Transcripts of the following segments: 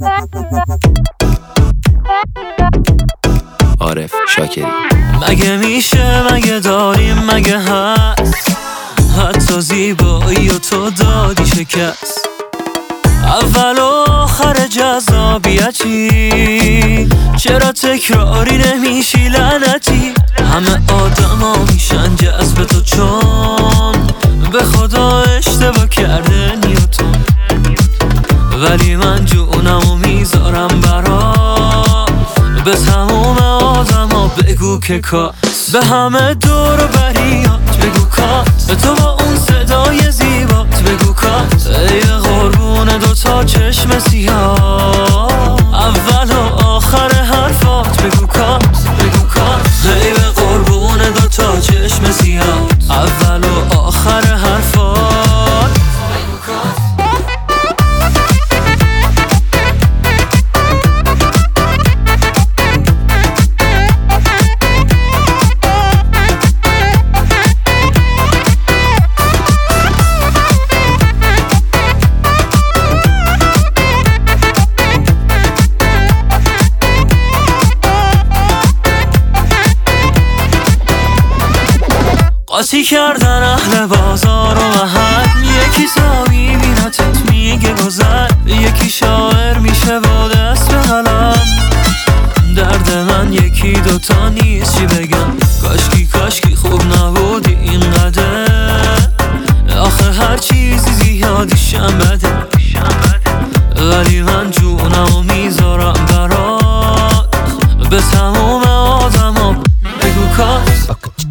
عارف شاکری. مگه میشه، مگه داریم، مگه هست حتی زیبایی و تو دادی شکست؟ اول و آخر جذابیتی، چرا تکراری نمیشی لعنتی؟ همه آدما میشن جذب تو چون به خدا اشتباه کرده نیوتن، ولی من جونمو میذارم برات به تموم آدما بگو که کاس، به همه دور و بریات بگو کاس، به تو با اون صدای زیبات بگو کاس، ای قربون دوتا چشم سیاه، اول و آخر حرفات بگو کاس، بگو کاس، ای قربون دوتا چشم سیاه، اول و آخر حرفات بگو کاس. قاطی کردن اهل بازار و محل، یکی تا میبینتت میگه گذر، یکی شاعر میشه با دست به قلم، درد من یکی دوتا نیست چی بگم، کاشکی خوب نبودی اینقدر، آخه هر چیزی زیادیشم بده، ولی من جونمو میذارم برات به تموم آدما بگو کاس.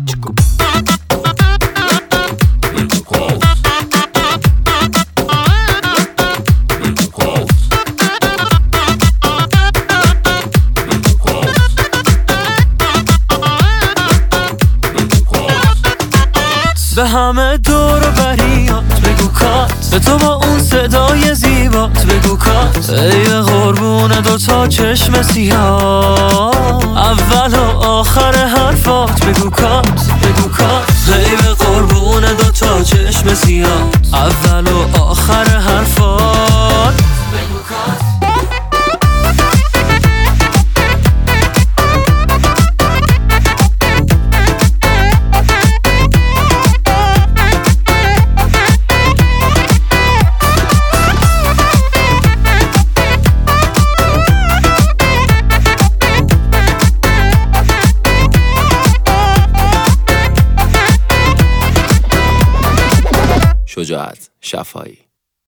به همه دور و بریات بگو کات، به تو با اون صدای زیبات بگو کات، ای قربون دوتا چشم سیاه، اول و آخر حرفات بگو کات، بگو کات، ای قربون دوتا چشم سیاه، اول و آخر حرفات بگو کات. شجاعت شفایی.